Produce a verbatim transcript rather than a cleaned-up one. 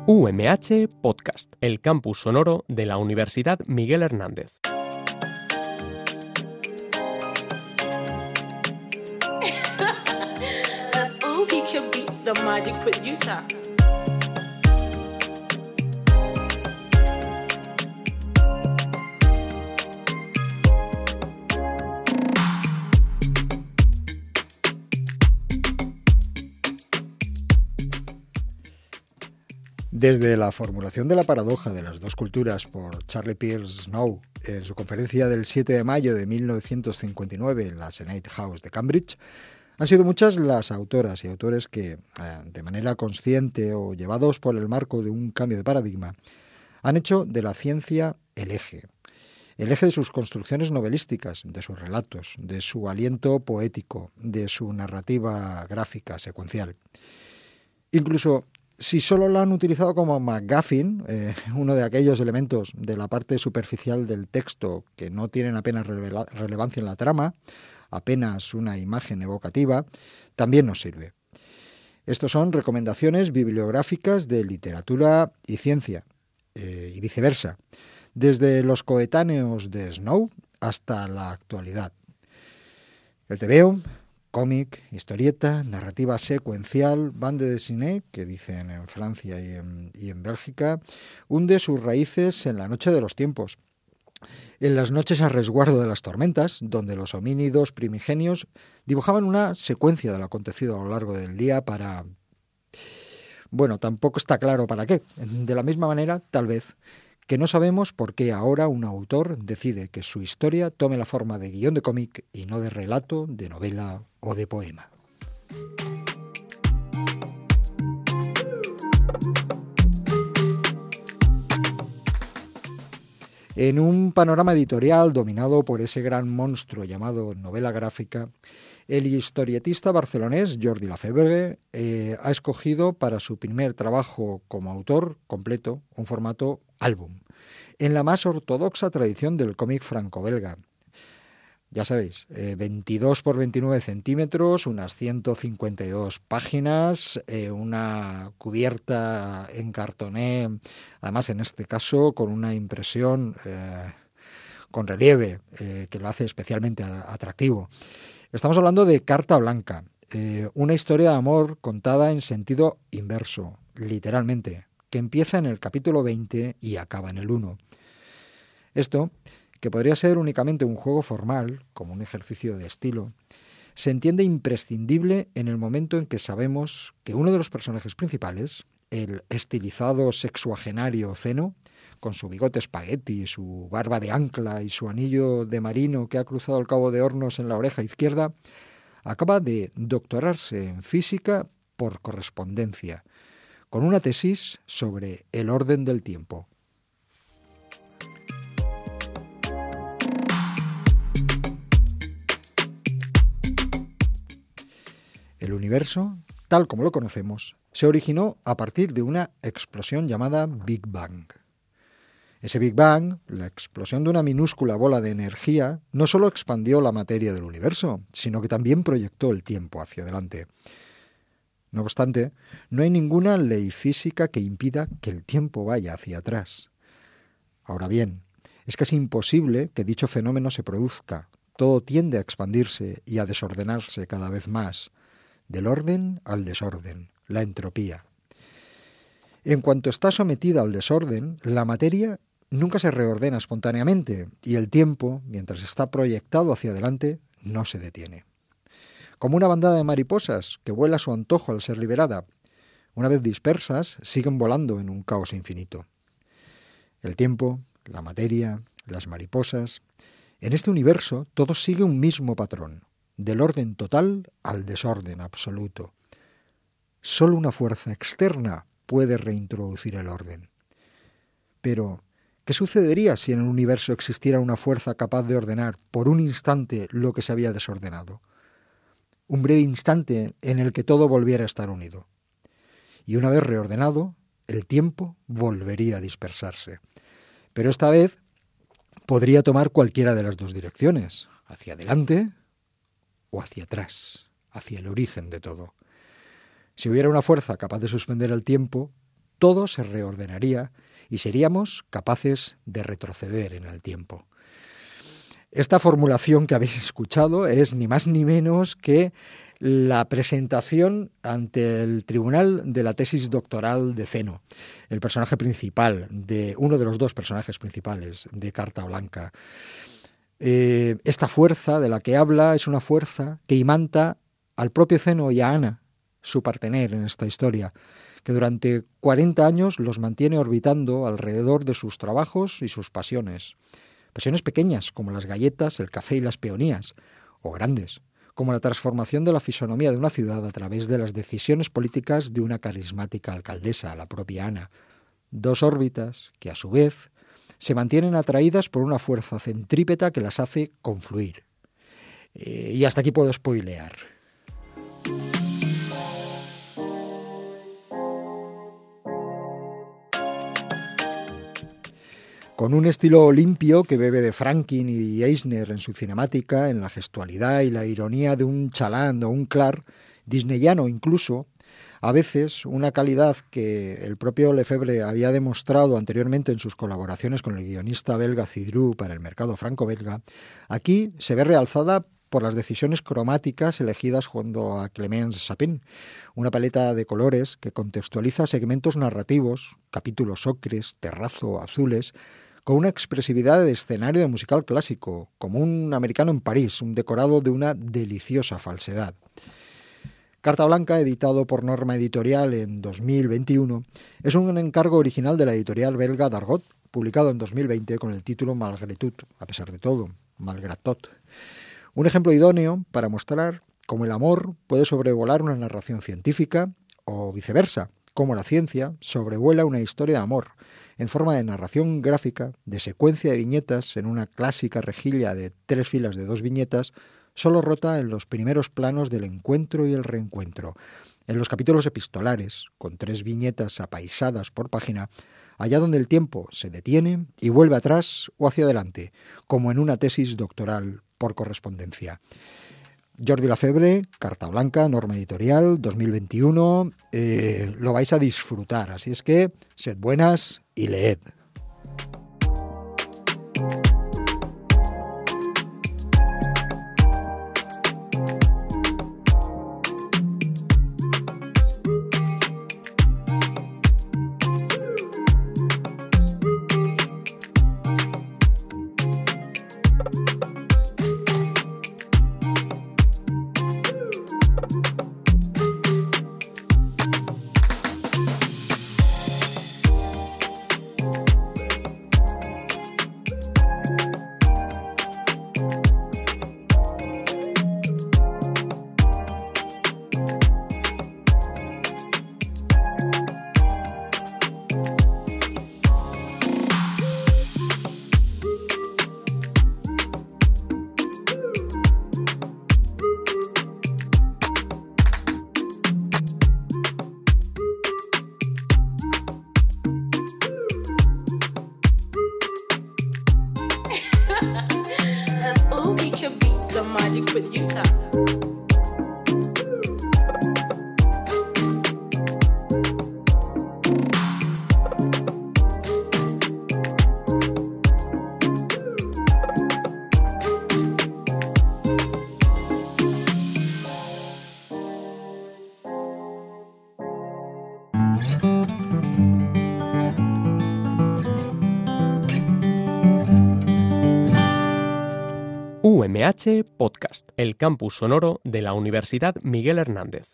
U M H Podcast, el campus sonoro de la Universidad Miguel Hernández. That's all he can beat, the magic producer. Desde la formulación de la paradoja de las dos culturas por Charlie Peirce Snow en su conferencia del siete de mayo de mil novecientos cincuenta y nueve en la Senate House de Cambridge, han sido muchas las autoras y autores que, de manera consciente o llevados por el marco de un cambio de paradigma, han hecho de la ciencia el eje, el eje de sus construcciones novelísticas, de sus relatos, de su aliento poético, de su narrativa gráfica secuencial. Incluso si solo la han utilizado como MacGuffin, eh, uno de aquellos elementos de la parte superficial del texto que no tienen apenas rele- relevancia en la trama, apenas una imagen evocativa, también nos sirve. Estos son recomendaciones bibliográficas de literatura y ciencia, eh, y viceversa, desde los coetáneos de Snow hasta la actualidad. El tebeo, cómic, historieta, narrativa secuencial, bande dessinée, que dicen en Francia y en, y en Bélgica, hunde sus raíces en la noche de los tiempos, en las noches a resguardo de las tormentas, donde los homínidos primigenios dibujaban una secuencia de lo acontecido a lo largo del día para... Bueno, tampoco está claro para qué. De la misma manera, tal vez, que no sabemos por qué ahora un autor decide que su historia tome la forma de guión de cómic y no de relato, de novela o de poema. En un panorama editorial dominado por ese gran monstruo llamado novela gráfica, el historietista barcelonés Jordi Lafebre eh, ha escogido para su primer trabajo como autor completo un formato álbum, en la más ortodoxa tradición del cómic franco-belga. Ya sabéis, eh, veintidós por veintinueve centímetros, unas ciento cincuenta y dos páginas, eh, una cubierta en cartoné, además en este caso con una impresión eh, con relieve, eh, que lo hace especialmente atractivo. Estamos hablando de Carta Blanca, eh, una historia de amor contada en sentido inverso, literalmente, que empieza en el capítulo veinte y acaba en el uno. Esto, que podría ser únicamente un juego formal, como un ejercicio de estilo, se entiende imprescindible en el momento en que sabemos que uno de los personajes principales, el estilizado sexuagenario Zeno, con su bigote espagueti, su barba de ancla y su anillo de marino que ha cruzado el Cabo de Hornos en la oreja izquierda, acaba de doctorarse en física por correspondencia, con una tesis sobre el orden del tiempo. El universo, tal como lo conocemos, se originó a partir de una explosión llamada Big Bang. Ese Big Bang, la explosión de una minúscula bola de energía, no solo expandió la materia del universo, sino que también proyectó el tiempo hacia adelante. No obstante, no hay ninguna ley física que impida que el tiempo vaya hacia atrás. Ahora bien, es casi imposible que dicho fenómeno se produzca. Todo tiende a expandirse y a desordenarse cada vez más, del orden al desorden, la entropía. En cuanto está sometida al desorden, la materia nunca se reordena espontáneamente y el tiempo, mientras está proyectado hacia adelante, no se detiene. Como una bandada de mariposas que vuela a su antojo al ser liberada, una vez dispersas, siguen volando en un caos infinito. El tiempo, la materia, las mariposas... En este universo todo sigue un mismo patrón, del orden total al desorden absoluto. Solo una fuerza externa puede reintroducir el orden. Pero, ¿qué sucedería si en el universo existiera una fuerza capaz de ordenar por un instante lo que se había desordenado? Un breve instante en el que todo volviera a estar unido. Y una vez reordenado, el tiempo volvería a dispersarse. Pero esta vez podría tomar cualquiera de las dos direcciones, hacia adelante o hacia atrás, hacia el origen de todo. Si hubiera una fuerza capaz de suspender el tiempo, todo se reordenaría y seríamos capaces de retroceder en el tiempo. Esta formulación que habéis escuchado es ni más ni menos que la presentación ante el tribunal de la tesis doctoral de Zeno, el personaje principal, de uno de los dos personajes principales de Carta Blanca. Eh, esta fuerza de la que habla es una fuerza que imanta al propio Zeno y a Ana, su partener en esta historia, que durante cuarenta años los mantiene orbitando alrededor de sus trabajos y sus pasiones. Pasiones pequeñas, como las galletas, el café y las peonías, o grandes, como la transformación de la fisonomía de una ciudad a través de las decisiones políticas de una carismática alcaldesa, la propia Ana. Dos órbitas que, a su vez, se mantienen atraídas por una fuerza centrípeta que las hace confluir. Eh, y hasta aquí puedo spoilear. Con un estilo limpio que bebe de Franklin y Eisner en su cinemática, en la gestualidad y la ironía de un Chaland o un Clark, disneyano incluso, a veces una calidad que el propio Lefebvre había demostrado anteriormente en sus colaboraciones con el guionista belga Cidru para el mercado franco-belga, aquí se ve realzada por las decisiones cromáticas elegidas junto a Clemence Sapin, una paleta de colores que contextualiza segmentos narrativos, capítulos ocres, terrazo, azules, con una expresividad de escenario de musical clásico, como un americano en París, un decorado de una deliciosa falsedad. Carta Blanca, editado por Norma Editorial en dos mil veintiuno, es un encargo original de la editorial belga Dargaud, publicado en dos mil veinte con el título Malgré tout, a pesar de todo, Malgré tot. Un ejemplo idóneo para mostrar cómo el amor puede sobrevolar una narración científica o viceversa, cómo la ciencia sobrevuela una historia de amor, en forma de narración gráfica, de secuencia de viñetas en una clásica rejilla de tres filas de dos viñetas, solo rota en los primeros planos del encuentro y el reencuentro. En los capítulos epistolares, con tres viñetas apaisadas por página, allá donde el tiempo se detiene y vuelve atrás o hacia adelante, como en una tesis doctoral por correspondencia. Jordi Lefebvre, Carta Blanca, Norma Editorial, dos mil veintiuno, eh, lo vais a disfrutar, así es que sed buenas y leed. That's all we can beat the magic producer. U M H Podcast, el campus sonoro de la Universidad Miguel Hernández.